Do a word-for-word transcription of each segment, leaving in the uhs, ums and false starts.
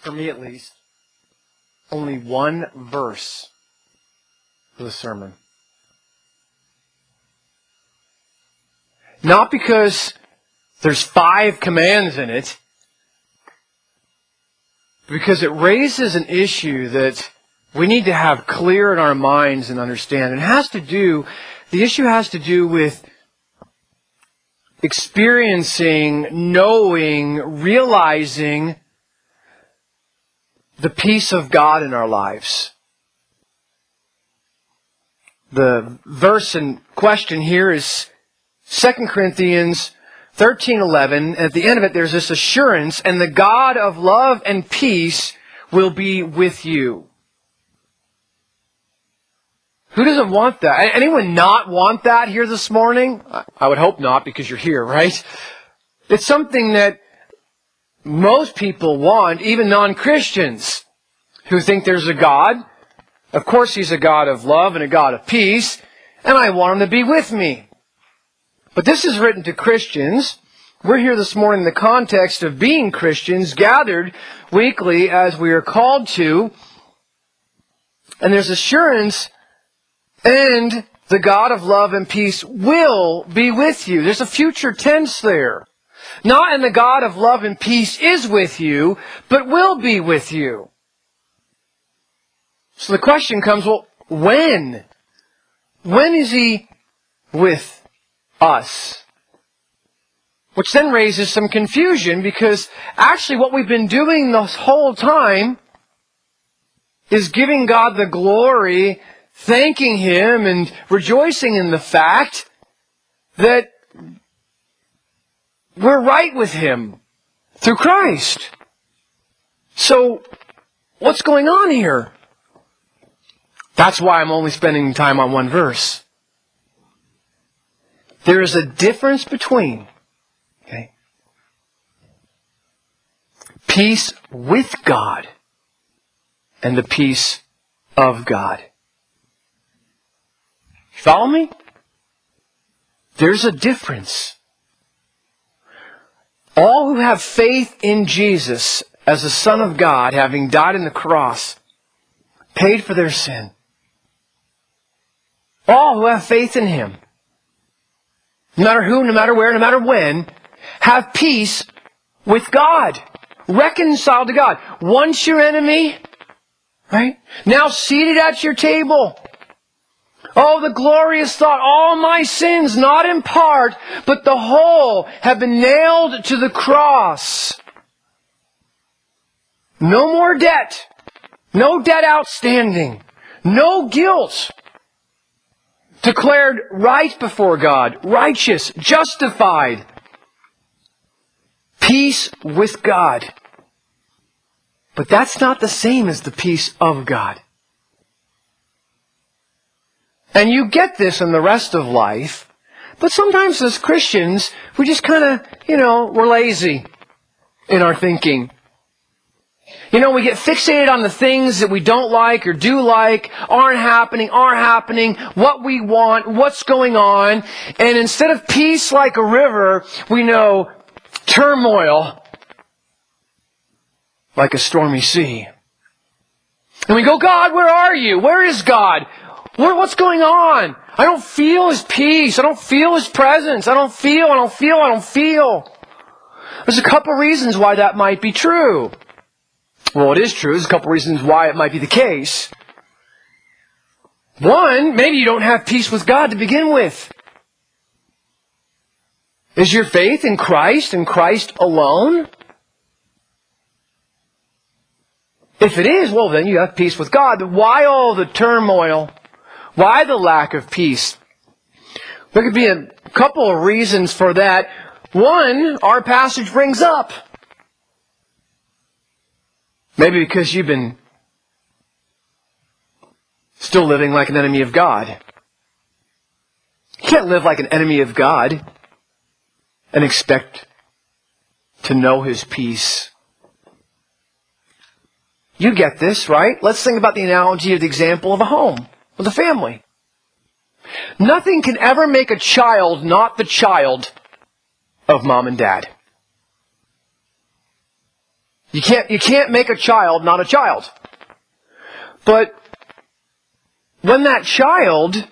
for me at least, only one verse for the sermon. Not because there's five commands in it, but because it raises an issue that we need to have clear in our minds and understand. It has to do, the issue has to do with experiencing, knowing, realizing the peace of God in our lives. The verse in question here is Second Corinthians thirteen eleven. At the end of it, there's this assurance, and the God of love and peace will be with you. Who doesn't want that? Anyone not want that here this morning? I would hope not, because you're here, right? It's something that most people want, even non-Christians who think there's a God. Of course, He's a God of love and a God of peace, and I want Him to be with me. But this is written to Christians. We're here this morning in the context of being Christians, gathered weekly as we are called to. And there's assurance, and the God of love and peace will be with you. There's a future tense there. Not and the God of love and peace is with you, but will be with you. So the question comes, well, when? When is He with us? Which then raises some confusion, because actually what we've been doing this whole time is giving God the glory, thanking Him, and rejoicing in the fact that we're right with Him through Christ. So, what's going on here? That's why I'm only spending time on one verse. There is a difference between, okay, peace with God and the peace of God. Follow me? There's a difference. All who have faith in Jesus as the Son of God, having died on the cross, paid for their sin. All who have faith in Him, no matter who, no matter where, no matter when, have peace with God. Reconciled to God. Once your enemy, right? Now seated at your table. Oh, the glorious thought, all my sins, not in part, but the whole, have been nailed to the cross. No more debt. No debt outstanding. No guilt. Declared right before God. Righteous. Justified. Peace with God. But that's not the same as the peace of God. And you get this in the rest of life, but sometimes as Christians, we just kind of, you know, we're lazy in our thinking. You know, we get fixated on the things that we don't like or do like, aren't happening, are happening, what we want, what's going on. And instead of peace like a river, we know turmoil like a stormy sea. And we go, God, where are you? Where is God? What, what's going on? I don't feel His peace. I don't feel His presence. I don't feel, I don't feel, I don't feel. There's a couple reasons why that might be true. Well, it is true. There's a couple reasons why it might be the case. One, maybe you don't have peace with God to begin with. Is your faith in Christ and Christ alone? If it is, well then you have peace with God. Why all the turmoil? Why the lack of peace? There could be a couple of reasons for that. One, our passage brings up. Maybe because you've been still living like an enemy of God. You can't live like an enemy of God and expect to know His peace. You get this, right? Let's think about the analogy of the example of a home. With a family. Nothing can ever make a child not the child of mom and dad. You can't, you can't make a child not a child. But when that child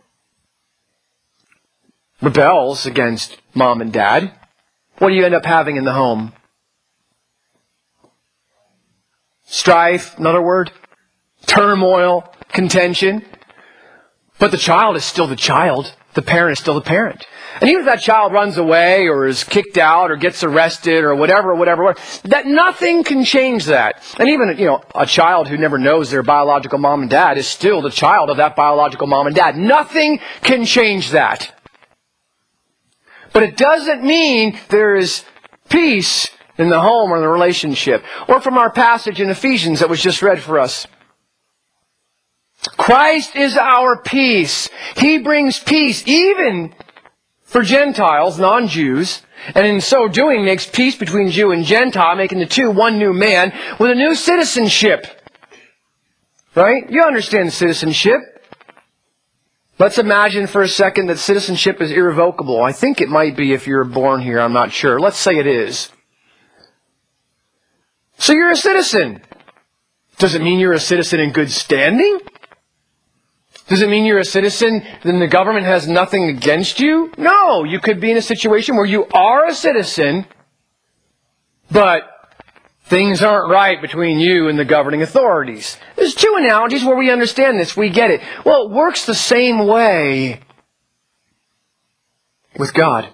rebels against mom and dad, what do you end up having in the home? Strife, another word. Turmoil, contention. But the child is still the child. The parent is still the parent. And even if that child runs away or is kicked out or gets arrested or whatever, whatever, whatever, that nothing can change that. And even, you know, a child who never knows their biological mom and dad is still the child of that biological mom and dad. Nothing can change that. But it doesn't mean there is peace in the home or in the relationship. Or from our passage in Ephesians that was just read for us. Christ is our peace. He brings peace even for Gentiles, non-Jews, and in so doing makes peace between Jew and Gentile, making the two one new man with a new citizenship. Right? You understand citizenship. Let's imagine for a second that citizenship is irrevocable. I think it might be if you're born here, I'm not sure. Let's say it is. So you're a citizen. Does it mean you're a citizen in good standing? Does it mean you're a citizen, then the government has nothing against you? No, you could be in a situation where you are a citizen, but things aren't right between you and the governing authorities. There's two analogies where we understand this, we get it. Well, it works the same way with God.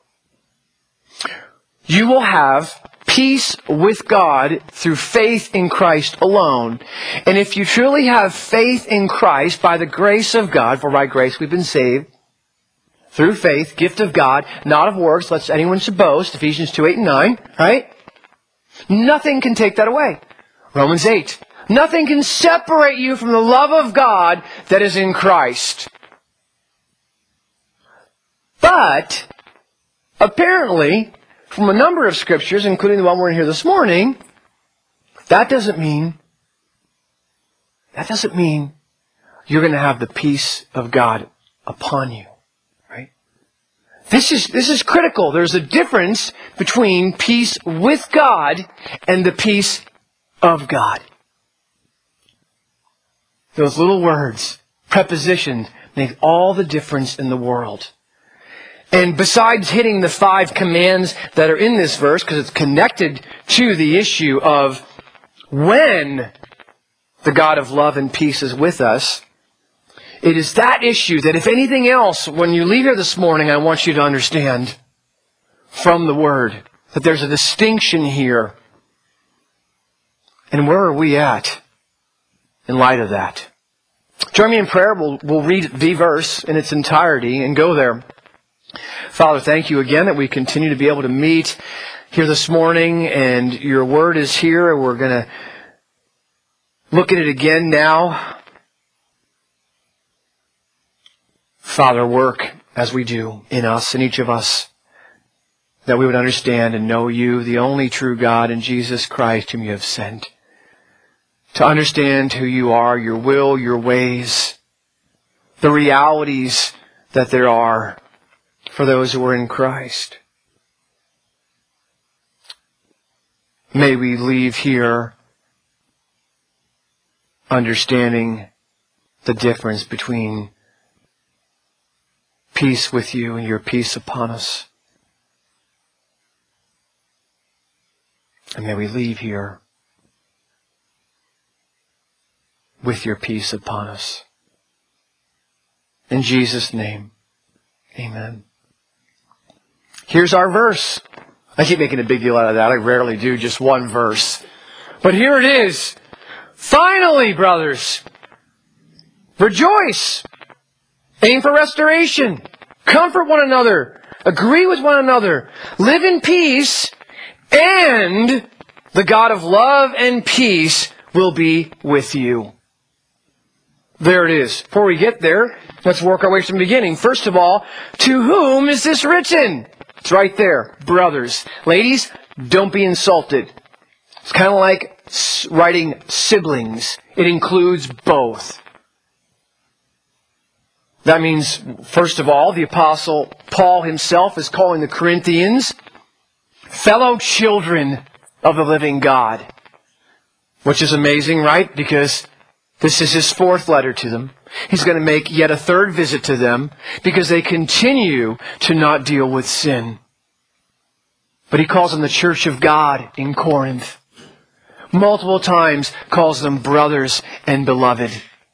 You will have peace with God through faith in Christ alone. And if you truly have faith in Christ by the grace of God, for by grace we've been saved, through faith, gift of God, not of works, lest anyone should boast, Ephesians two, eight, and nine, right? Nothing can take that away. Romans eight. Nothing can separate you from the love of God that is in Christ. But, apparently, from a number of scriptures, including the one we're in here this morning, that doesn't mean, that doesn't mean you're going to have the peace of God upon you, right? This is, this is critical. There's a difference between peace with God and the peace of God. Those little words, prepositions, make all the difference in the world. And besides hitting the five commands that are in this verse, because it's connected to the issue of when the God of love and peace is with us, it is that issue that if anything else, when you leave here this morning, I want you to understand from the Word, that there's a distinction here. And where are we at in light of that? Join me in prayer. We'll, we'll read the verse in its entirety and go there. Father, thank you again that we continue to be able to meet here this morning, and your word is here, and we're going to look at it again now. Father, work as we do in us, in each of us, that we would understand and know you, the only true God, and Jesus Christ whom you have sent. To understand who you are, your will, your ways, the realities that there are for those who are in Christ. May we leave here understanding the difference between peace with you and your peace upon us. And may we leave here with your peace upon us. In Jesus' name, amen. Here's our verse. I keep making a big deal out of that. I rarely do just one verse. But here it is. Finally, brothers, rejoice. Aim for restoration. Comfort one another. Agree with one another. Live in peace. And the God of love and peace will be with you. There it is. Before we get there, let's work our way from the beginning. First of all, to whom is this written? It's right there. Brothers. Ladies, don't be insulted. It's kind of like writing siblings. It includes both. That means, first of all, the Apostle Paul himself is calling the Corinthians fellow children of the living God. Which is amazing, right? Because this is His fourth letter to them. He's going to make yet a third visit to them because they continue to not deal with sin. But He calls them the church of God in Corinth. Multiple times calls them brothers and beloved.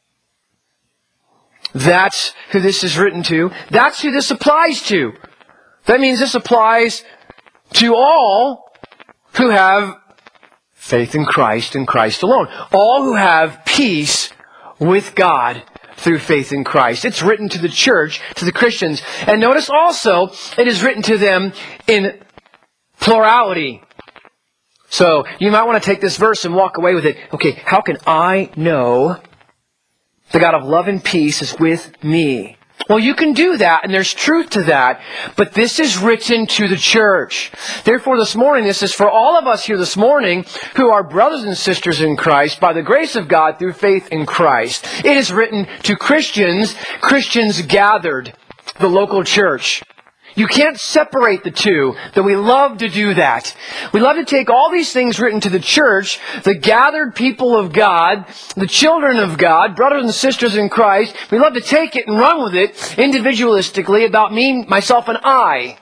That's who this is written to. That's who this applies to. That means this applies to all who have faith in Christ and Christ alone. All who have peace with God through faith in Christ. It's written to the church, to the Christians. And notice also, it is written to them in plurality. So, you might want to take this verse and walk away with it. Okay, how can I know the God of love and peace is with me? Well, you can do that, and there's truth to that. But this is written to the church. Therefore, this morning, this is for all of us here this morning who are brothers and sisters in Christ by the grace of God through faith in Christ. It is written to Christians, Christians gathered, the local church. You can't separate the two, though we love to do that. We love to take all these things written to the church, the gathered people of God, the children of God, brothers and sisters in Christ. We love to take it and run with it individualistically about me, myself, and I.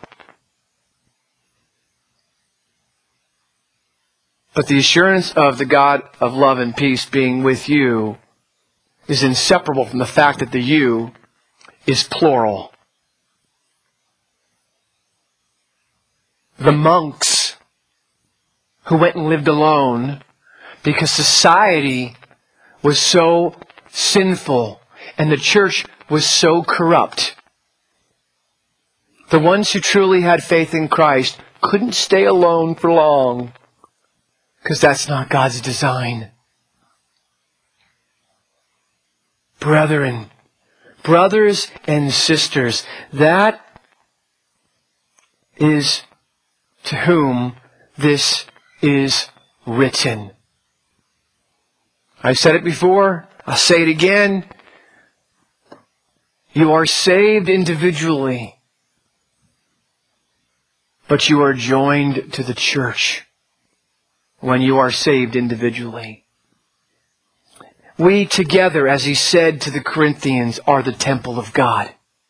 But the assurance of the God of love and peace being with you is inseparable from the fact that the you is plural. The monks who went and lived alone because society was so sinful and the church was so corrupt. The ones who truly had faith in Christ couldn't stay alone for long because that's not God's design. Brethren, brothers and sisters, that is to whom this is written. I've said it before. I'll say it again. You are saved individually, but you are joined to the church when you are saved individually. We together, as he said to the Corinthians, are the temple of God.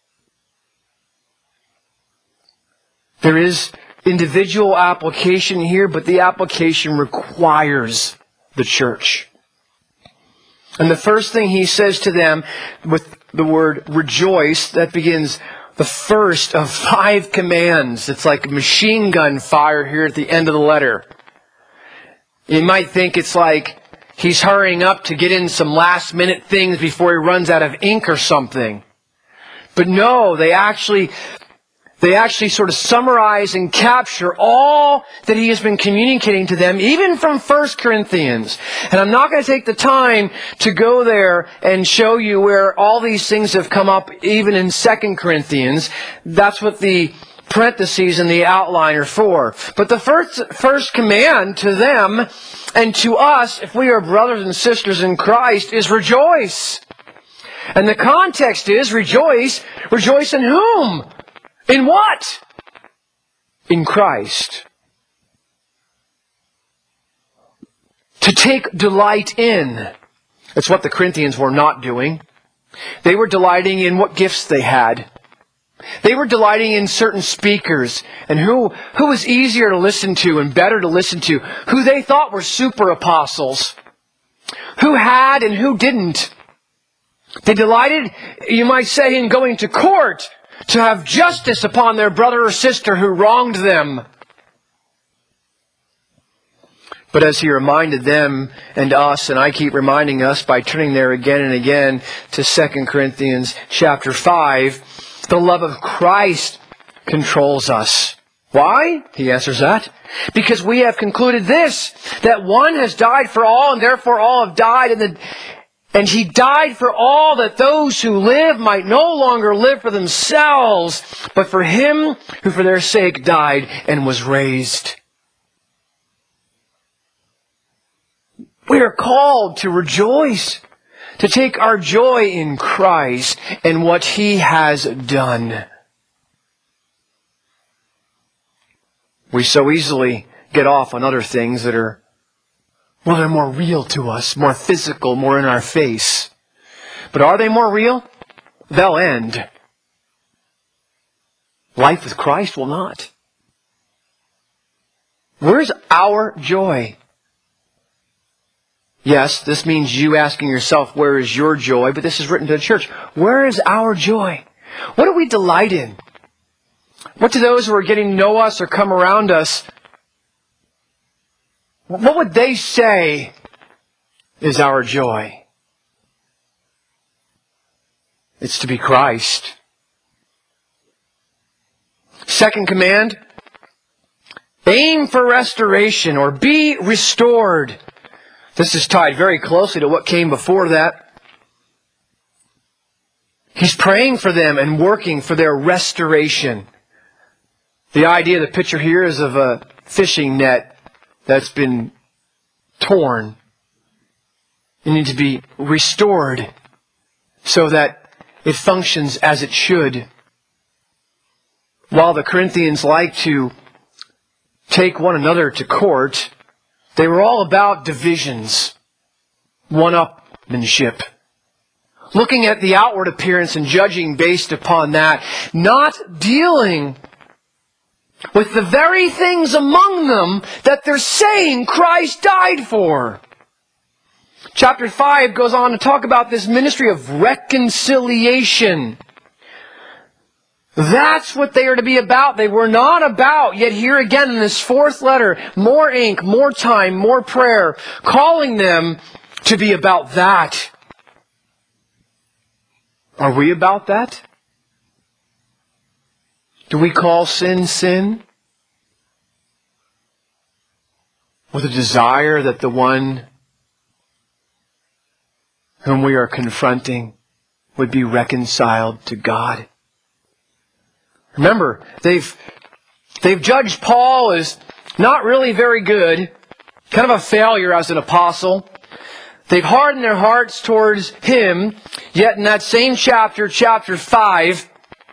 There is individual application here, but the application requires the church. And the first thing he says to them with the word rejoice, that begins the first of five commands. It's like machine gun fire here at the end of the letter. You might think it's like he's hurrying up to get in some last minute things before he runs out of ink or something. But no, they actually They actually sort of summarize and capture all that he has been communicating to them, even from First Corinthians. And I'm not going to take the time to go there and show you where all these things have come up, even in Second Corinthians. That's what the parentheses and the outline are for. But the first, first command to them and to us, if we are brothers and sisters in Christ, is rejoice. And the context is rejoice. Rejoice in whom? In what? In Christ. To take delight in. That's what the Corinthians were not doing. They were delighting in what gifts they had. They were delighting in certain speakers and who, who was easier to listen to and better to listen to. Who they thought were super apostles. Who had and who didn't. They delighted, you might say, in going to court to have justice upon their brother or sister who wronged them. But as he reminded them and us, and I keep reminding us by turning there again and again to Second Corinthians chapter five, the love of Christ controls us. Why? He answers that. Because we have concluded this, that one has died for all, and therefore all have died, and the And He died for all, that those who live might no longer live for themselves, but for Him who for their sake died and was raised. We are called to rejoice, to take our joy in Christ and what He has done. We so easily get off on other things that are, well, they're more real to us, more physical, more in our face. But are they more real? They'll end. Life with Christ will not. Where's our joy? Yes, this means you asking yourself, where is your joy? But this is written to the church. Where is our joy? What do we delight in? What do those who are getting to know us or come around us, what would they say is our joy? It's to be Christ. Second command, aim for restoration or be restored. This is tied very closely to what came before that. He's praying for them and working for their restoration. The idea, the picture here is of a fishing net that's been torn. It needs to be restored so that it functions as it should. While the Corinthians like to take one another to court, they were all about divisions, one-upmanship. Looking at the outward appearance and judging based upon that, not dealing with the very things among them that they're saying Christ died for. Chapter five goes on to talk about this ministry of reconciliation. That's what they are to be about. They were not about, yet here again in this fourth letter, more ink, more time, more prayer, calling them to be about that. Are we about that? Do we call sin, sin? With a desire that the one whom we are confronting would be reconciled to God? Remember, they've they've judged Paul as not really very good, kind of a failure as an apostle. They've hardened their hearts towards him, yet in that same chapter, chapter five,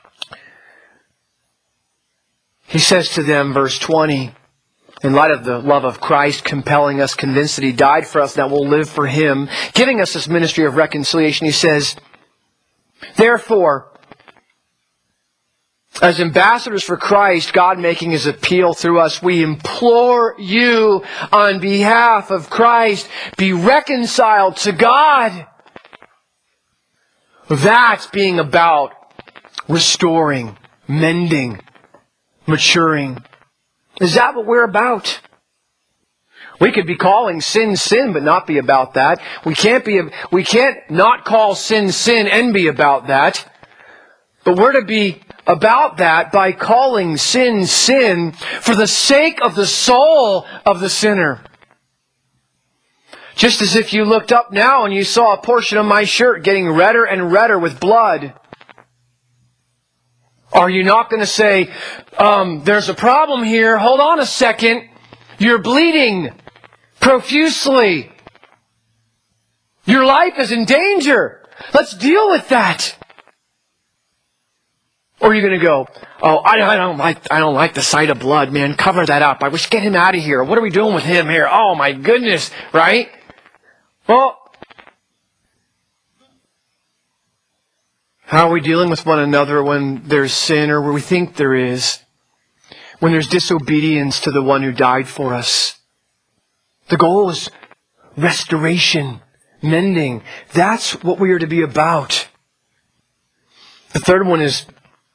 he says to them, verse twenty, in light of the love of Christ compelling us, convinced that He died for us, that we'll live for Him, giving us this ministry of reconciliation, he says, therefore, as ambassadors for Christ, God making His appeal through us, we implore you on behalf of Christ, be reconciled to God. That's being about restoring, mending, maturing. Is that what we're about? We could be calling sin, sin, but not be about that. We can't be, we can't not call sin, sin and be about that. But we're to be about that by calling sin, sin for the sake of the soul of the sinner. Just as if you looked up now and you saw a portion of my shirt getting redder and redder with blood. Are you not going to say, um, there's a problem here, hold on a second, you're bleeding profusely. Your life is in danger. Let's deal with that. Or are you going to go, oh, I, I don't like, I don't like the sight of blood, man. Cover that up. I wish get him out of here. What are we doing with him here? Oh my goodness, right? Well, how are we dealing with one another when there's sin or where we think there is? When there's disobedience to the one who died for us? The goal is restoration, mending. That's what we are to be about. The third one is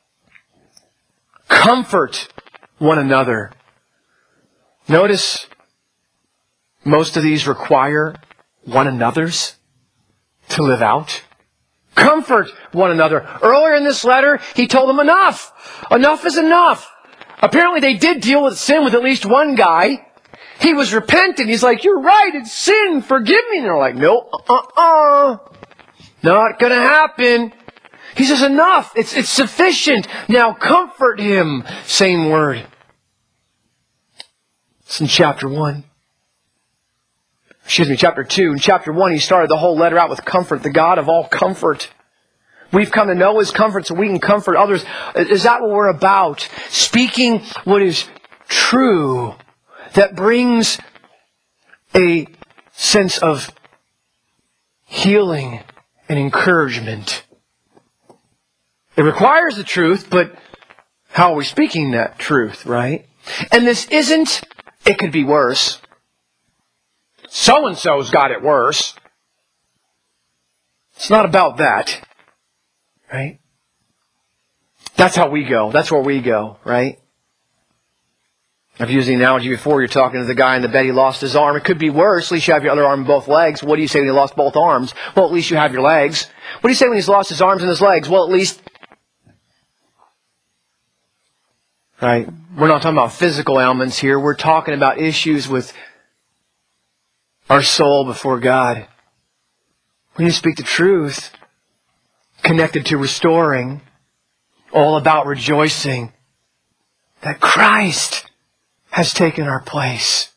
comfort one another. Notice most of these require one another's to live out. Comfort one another. Earlier in this letter, he told them enough. Enough is enough. Apparently they did deal with sin with at least one guy. He was repentant. He's like, you're right, it's sin. Forgive me. And they're like, no, uh-uh. Not going to happen. He says, enough. It's, it's sufficient. Now comfort him. Same word. It's in chapter one. Excuse me, chapter two. In chapter one, he started the whole letter out with comfort, the God of all comfort. We've come to know His comfort so we can comfort others. Is that what we're about? Speaking what is true. that brings a sense of healing and encouragement. It requires the truth, but how are we speaking that truth, right? And this isn't, it could be worse. So-and-so's got it worse. It's not about that, right? That's how we go. That's where we go, right? I've used the analogy before. You're talking to the guy in the bed. He lost his arm. It could be worse. At least you have your other arm and both legs. What do you say when you lost both arms? Well, at least you have your legs. What do you say when he's lost his arms and his legs? Well, at least... Right? We're not talking about physical ailments here. We're talking about issues with our soul before God. We need to speak the truth, connected to restoring, all about rejoicing that Christ has taken our place.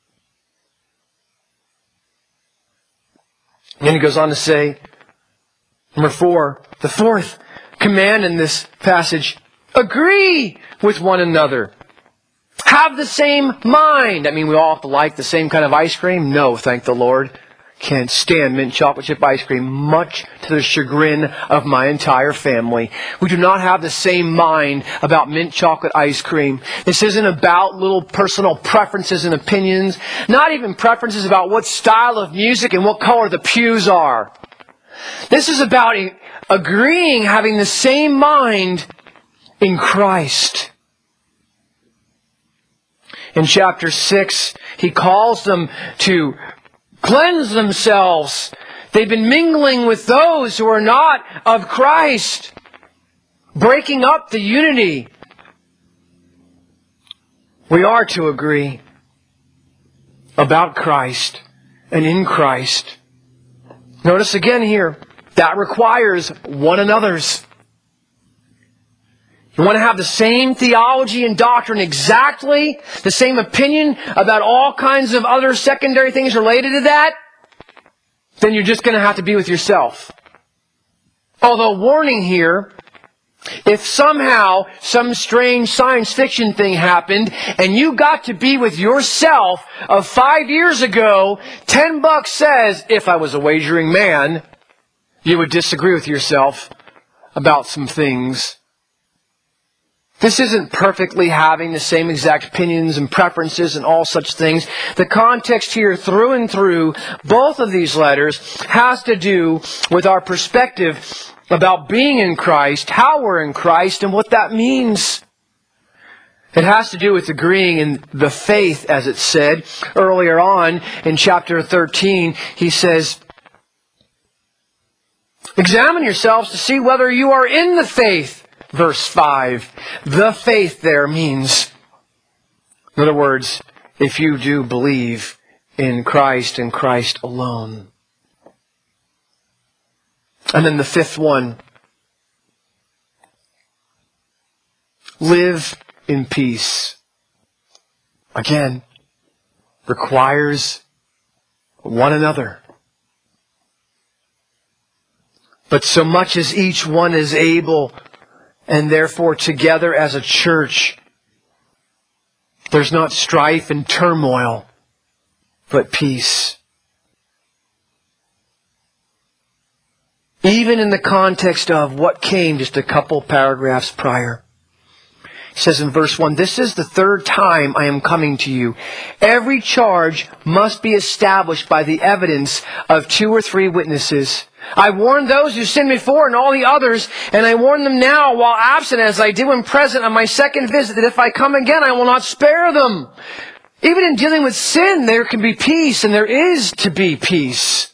And then he goes on to say, number four, the fourth command in this passage, agree with one another. Have the same mind. I mean, we all have to like the same kind of ice cream? No, thank the Lord. Can't stand mint chocolate chip ice cream, much to the chagrin of my entire family. We do not have the same mind about mint chocolate ice cream. This isn't about little personal preferences and opinions, not even preferences about what style of music and what color the pews are. This is about agreeing, having the same mind in Christ. In chapter six, he calls them to cleanse themselves. They've been mingling with those who are not of Christ, breaking up the unity. We are to agree about Christ and in Christ. Notice again here, that requires one another's. You want to have the same theology and doctrine exactly, the same opinion about all kinds of other secondary things related to that, then you're just going to have to be with yourself. Although, warning here, if somehow some strange science fiction thing happened and you got to be with yourself of five years ago, ten bucks says, if I was a wagering man, you would disagree with yourself about some things. This isn't perfectly having the same exact opinions and preferences and all such things. The context here through and through both of these letters has to do with our perspective about being in Christ, how we're in Christ, and what that means. It has to do with agreeing in the faith, as it said. Earlier on in chapter thirteen, he says, examine yourselves to see whether you are in the faith. Verse five, the faith there means, in other words, if you do believe in Christ and Christ alone. And then the fifth one, live in peace. Again, requires one another. But so much as each one is able, and therefore together as a church, there's not strife and turmoil, but peace. Even in the context of what came just a couple paragraphs prior. It says in verse one, this is the third time I am coming to you. Every charge must be established by the evidence of two or three witnesses. I warned those who sinned before and all the others, and I warn them now while absent as I did when present on my second visit, that if I come again I will not spare them. Even in dealing with sin there can be peace, and there is to be peace.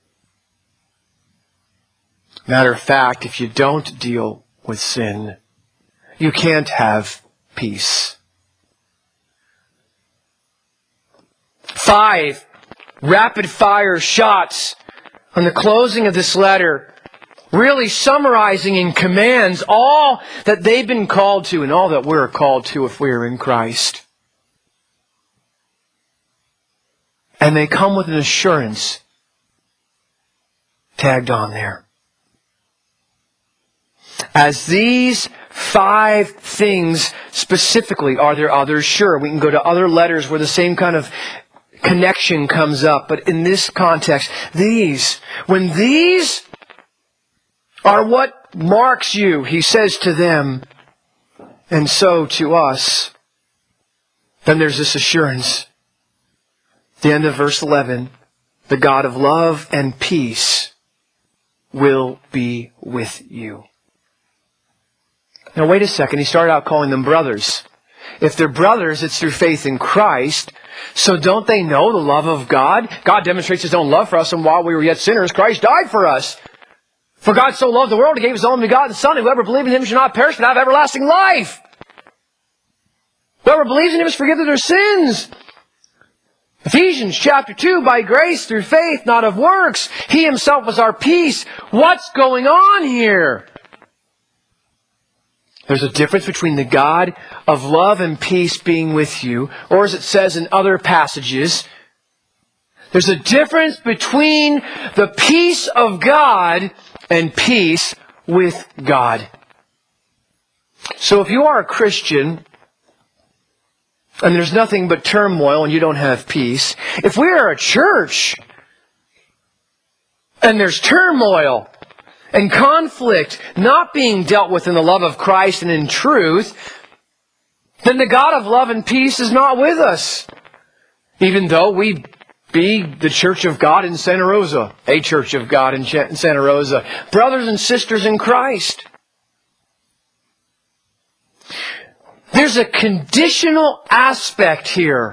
Matter of fact, if you don't deal with sin, you can't have peace. Five rapid fire shots on the closing of this letter, really summarizing in commands all that they've been called to and all that we're called to if we're in Christ. And they come with an assurance tagged on there. As these five things specifically. Are there others? Sure. We can go to other letters where the same kind of connection comes up. But in this context, these, when these are what marks you, he says to them, and so to us, then there's this assurance. The end of verse eleven, the God of love and peace will be with you. Now wait a second, he started out calling them brothers. If they're brothers, it's through faith in Christ. So don't they know the love of God? God demonstrates His own love for us, and while we were yet sinners, Christ died for us. For God so loved the world, He gave His only begotten Son, and whoever believes in Him shall not perish but have everlasting life. Whoever believes in Him is forgiven their sins. Ephesians chapter two, by grace through faith, not of works. He Himself was our peace. What's going on here? There's a difference between the God of love and peace being with you, or as it says in other passages, there's a difference between the peace of God and peace with God. So if you are a Christian, and there's nothing but turmoil and you don't have peace, if we are a church, and there's turmoil, and conflict not being dealt with in the love of Christ and in truth, then the God of love and peace is not with us. Even though we be the church of God in Santa Rosa, a church of God in Santa Rosa, brothers and sisters in Christ. There's a conditional aspect here,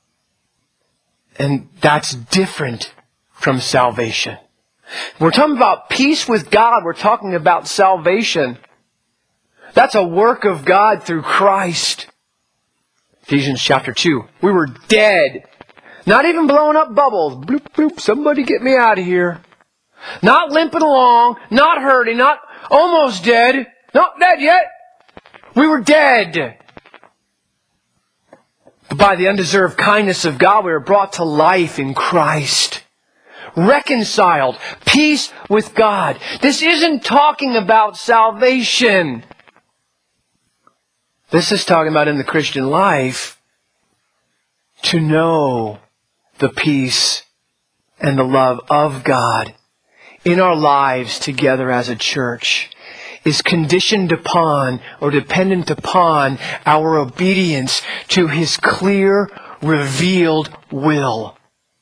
and that's different from salvation. We're talking about peace with God. We're talking about salvation. That's a work of God through Christ. Ephesians chapter two. We were dead. Not even blowing up bubbles. Bloop, bloop. Somebody get me out of here. Not limping along. Not hurting. Not almost dead. Not dead yet. We were dead. But by the undeserved kindness of God, we were brought to life in Christ. Reconciled. Peace with God. This isn't talking about salvation. This is talking about in the Christian life to know the peace and the love of God in our lives together as a church is conditioned upon or dependent upon our obedience to His clear, revealed will.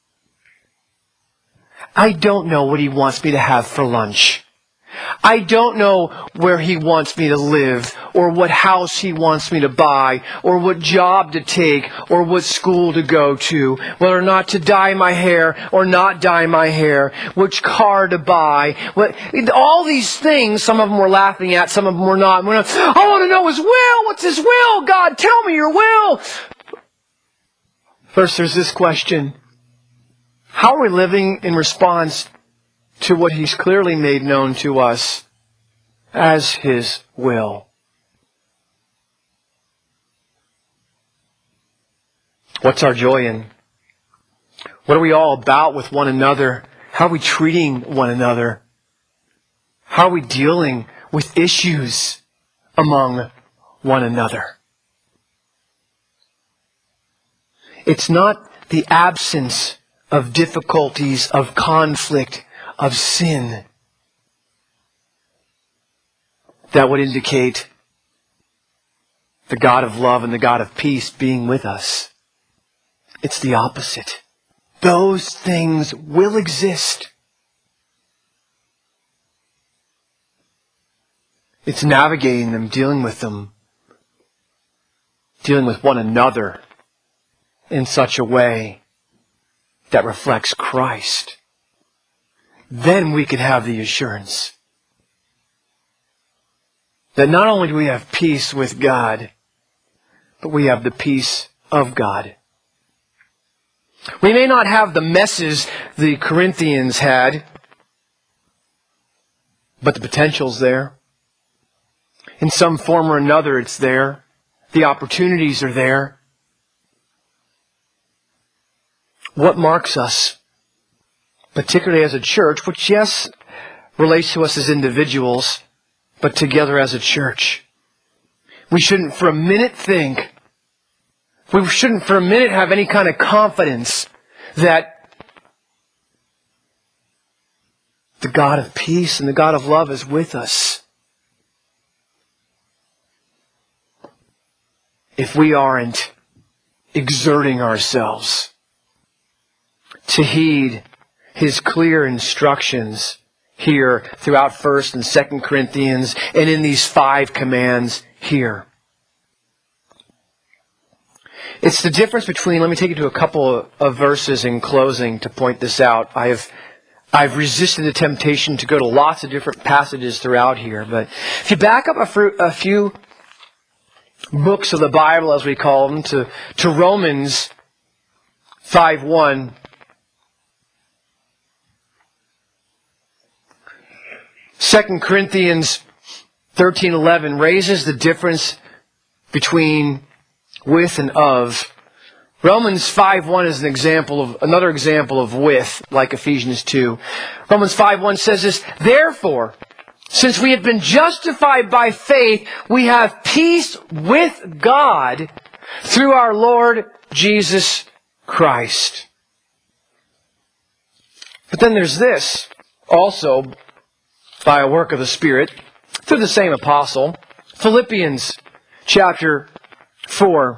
I don't know what He wants me to have for lunch. I don't know where He wants me to live, or what house He wants me to buy, or what job to take, or what school to go to, whether or not to dye my hair or not dye my hair, which car to buy. What, all these things, some of them we're laughing at, some of them we're not. We're not. I want to know His will. What's His will? God, tell me your will. First, there's this question. How are we living in response to what He's clearly made known to us as His will? What's our joy in? What are we all about with one another? How are we treating one another? How are we dealing with issues among one another? It's not the absence of difficulties, of conflict, of sin that would indicate the God of love and the God of peace being with us. It's the opposite. Those things will exist. It's navigating them, dealing with them, dealing with one another in such a way that reflects Christ. Then we can have the assurance that not only do we have peace with God, but we have the peace of God. We may not have the messes the Corinthians had, but the potential's there. In some form or another, it's there. The opportunities are there. What marks us, particularly as a church, which, yes, relates to us as individuals, but together as a church? we shouldn't for a minute think, we shouldn't for a minute have any kind of confidence that the God of peace and the God of love is with us if we aren't exerting ourselves to heed His clear instructions here throughout First and Second Corinthians and in these five commands here. It's the difference between, let me take you to a couple of verses in closing to point this out. I have I've resisted the temptation to go to lots of different passages throughout here, but if you back up a, fr- a few books of the Bible, as we call them, to, to Romans five one, Second Corinthians thirteen eleven raises the difference between with and of. Romans five one is an example of another example of with, like Ephesians two. Romans five one says this, therefore, since we have been justified by faith, we have peace with God through our Lord Jesus Christ. But then there's this, also by a work of the Spirit, through the same apostle, Philippians chapter four,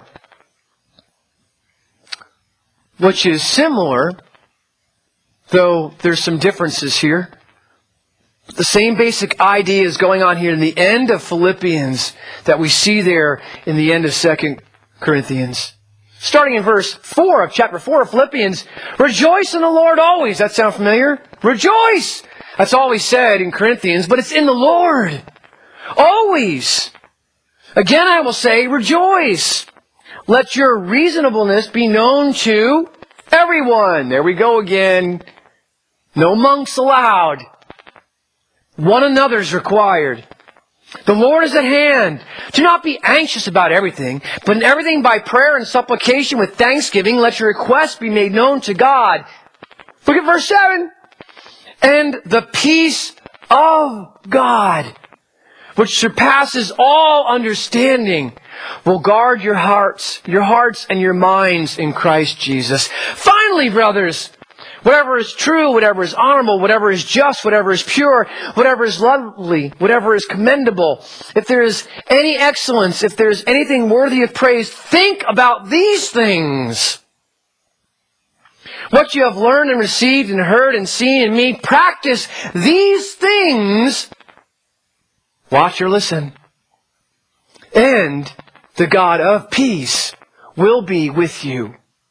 which is similar, though there's some differences here. The same basic idea is going on here in the end of Philippians that we see there in the end of Second Corinthians. Starting in verse four of chapter four of Philippians, rejoice in the Lord always. That sound familiar? Rejoice! That's always said in Corinthians, but it's in the Lord. Always. Again, I will say, rejoice. Let your reasonableness be known to everyone. There we go again. No monks allowed. One another's required. The Lord is at hand. Do not be anxious about everything, but in everything by prayer and supplication with thanksgiving, let your requests be made known to God. Look at verse seven. And the peace of God, which surpasses all understanding, will guard your hearts, your hearts and your minds in Christ Jesus. Finally, brothers, whatever is true, whatever is honorable, whatever is just, whatever is pure, whatever is lovely, whatever is commendable, if there is any excellence, if there is anything worthy of praise, think about these things. What you have learned and received and heard and seen in me, practice these things. Watch or listen. And the God of peace will be with you.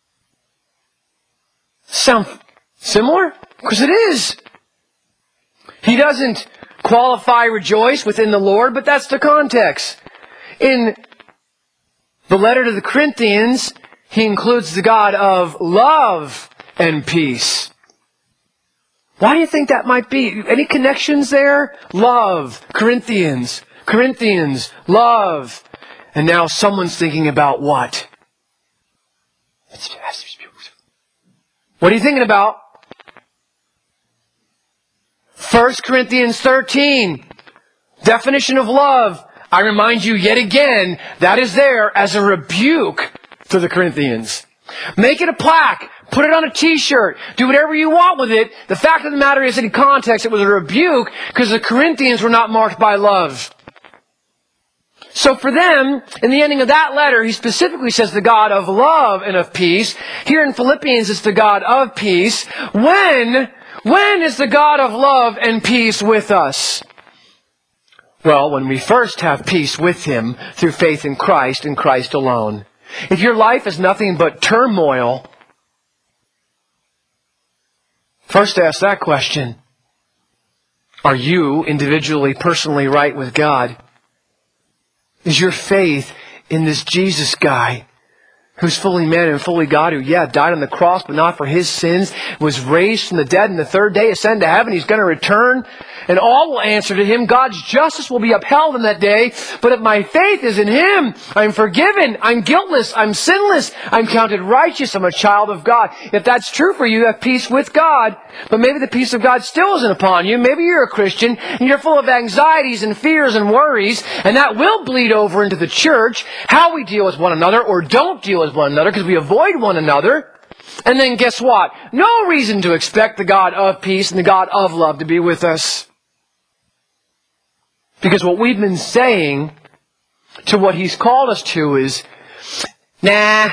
Sound similar? Because it is. He doesn't qualify rejoice within the Lord, but that's the context. In the letter to the Corinthians, he includes the God of love and peace. Why do you think that might be? Any connections there? Love, Corinthians, Corinthians, love. And now someone's thinking about what? What are you thinking about? First Corinthians thirteen. Definition of love. I remind you yet again, that is there as a rebuke to the Corinthians. Make it a plaque. Put it on a t-shirt. Do whatever you want with it. The fact of the matter is, in context, it was a rebuke because the Corinthians were not marked by love. So for them, in the ending of that letter, he specifically says the God of love and of peace. Here in Philippians, it's the God of peace. When, when is the God of love and peace with us? Well, when we first have peace with Him through faith in Christ and Christ alone. If your life is nothing but turmoil, first ask that question. Are you individually, personally right with God? Is your faith in this Jesus guy who's fully man and fully God, who, yeah, died on the cross, but not for his sins, was raised from the dead, and the third day ascended to heaven. He's going to return, and all will answer to him. God's justice will be upheld in that day. But if my faith is in him, I'm forgiven, I'm guiltless, I'm sinless, I'm counted righteous, I'm a child of God. If that's true for you, you have peace with God. But maybe the peace of God still isn't upon you. Maybe you're a Christian, and you're full of anxieties and fears and worries, and that will bleed over into the church, how we deal with one another, or don't deal with one another, because we avoid one another. And then guess what? No reason to expect the God of peace and the God of love to be with us. Because what we've been saying to what he's called us to is, nah,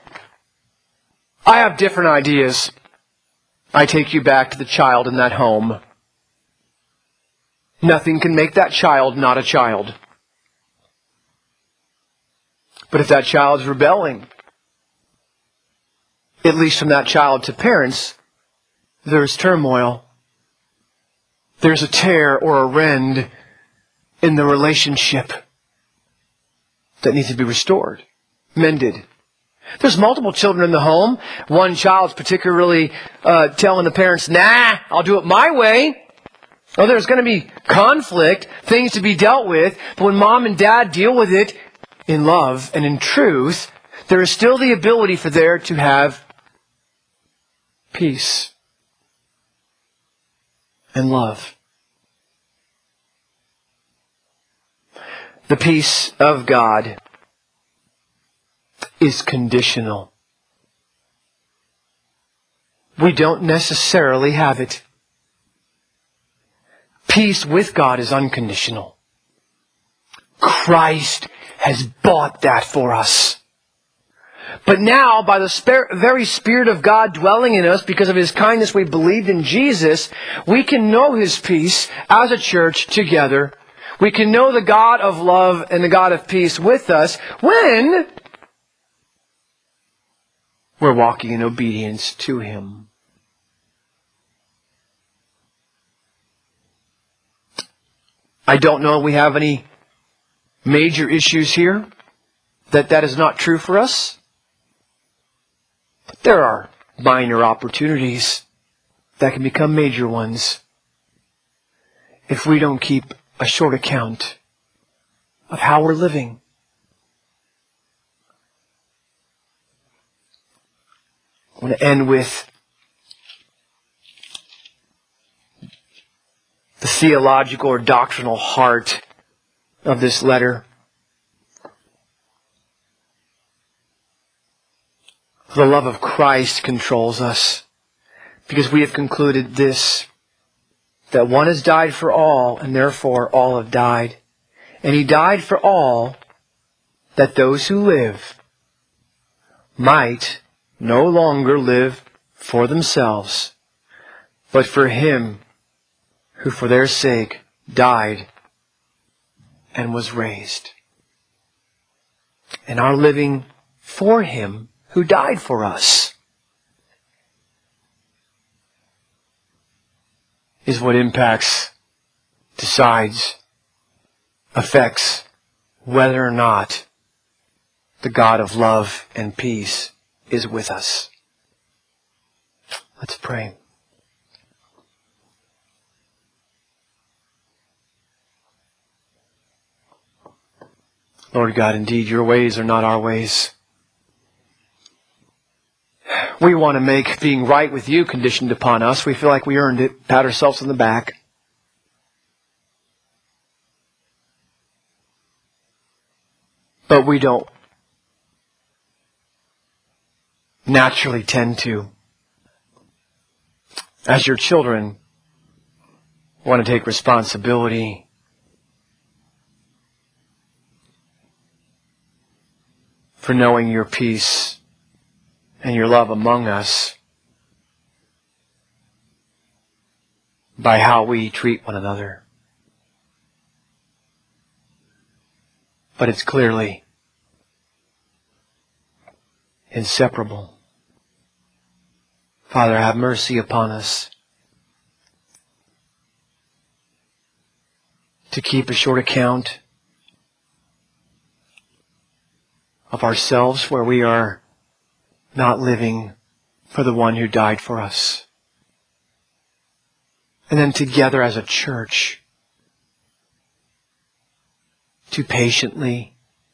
I have different ideas. I take you back to the child in that home. Nothing can make that child not a child. But if that child's rebelling, at least from that child to parents, there's turmoil. There's a tear or a rend in the relationship that needs to be restored, mended. There's multiple children in the home. One child's particularly uh, telling the parents, nah, I'll do it my way. Oh, there's going to be conflict, things to be dealt with. But when mom and dad deal with it in love and in truth, there is still the ability for there to have peace and love. The peace of God is conditional. We don't necessarily have it. Peace with God is unconditional. Christ has bought that for us. But now, by the spir- very Spirit of God dwelling in us, because of His kindness we believed in Jesus, we can know His peace as a church together. We can know the God of love and the God of peace with us when we're walking in obedience to Him. I don't know if we have any major issues here that that is not true for us. But there are minor opportunities that can become major ones if we don't keep a short account of how we're living. I want to end with the theological or doctrinal heart of this letter. The love of Christ controls us, because we have concluded this, that one has died for all, and therefore all have died. And He died for all, that those who live might no longer live for themselves, but for Him who for their sake died and was raised. And our living for Him who died for us is what impacts, decides, affects whether or not the God of love and peace is with us. Let's pray. Lord God, indeed, your ways are not our ways. We want to make being right with you conditioned upon us. We feel like we earned it, pat ourselves on the back. But we don't naturally tend to, as your children, want to take responsibility for knowing your peace and your love among us by how we treat one another. But it's clearly inseparable. Father, have mercy upon us to keep a short account of ourselves where we are not living for the one who died for us. And then together as a church, to patiently,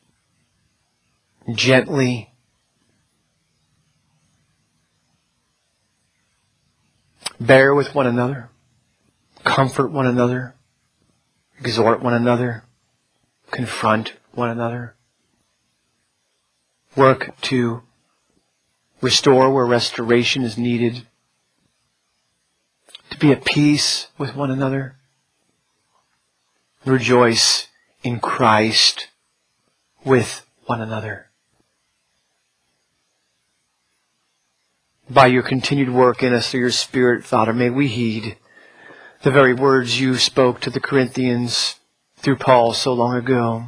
gently, bear with one another, comfort one another, exhort one another, confront one another, work to restore where restoration is needed, to be at peace with one another, rejoice in Christ with one another. By your continued work in us through your Spirit, Father, may we heed the very words you spoke to the Corinthians through Paul so long ago,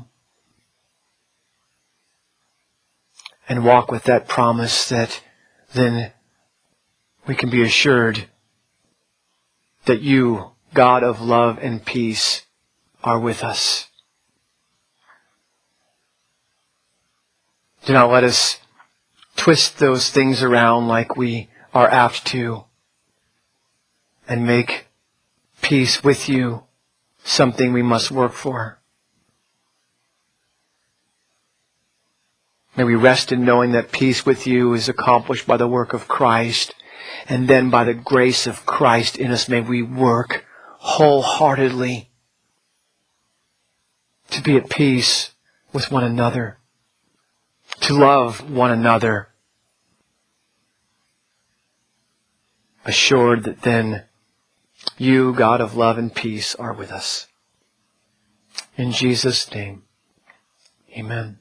and walk with that promise that then we can be assured that you, God of love and peace, are with us. Do not let us twist those things around like we are apt to, and make peace with you something we must work for. May we rest in knowing that peace with you is accomplished by the work of Christ, and then by the grace of Christ in us may we work wholeheartedly to be at peace with one another, to love one another, assured that then you, God of love and peace, are with us. In Jesus' name, amen.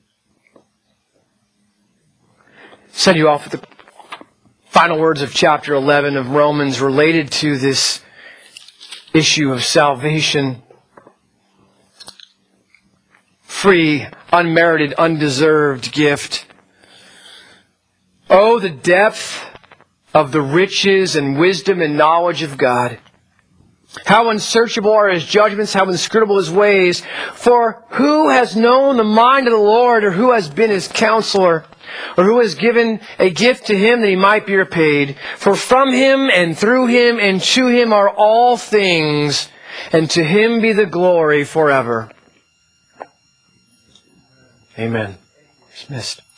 Send you off with the final words of chapter eleven of Romans related to this issue of salvation. Free, unmerited, undeserved gift. Oh, the depth of the riches and wisdom and knowledge of God. How unsearchable are His judgments, how inscrutable His ways. For who has known the mind of the Lord, or who has been His counselor, or who has given a gift to Him that He might be repaid? For from Him and through Him and to Him are all things, and to Him be the glory forever. Amen. Dismissed.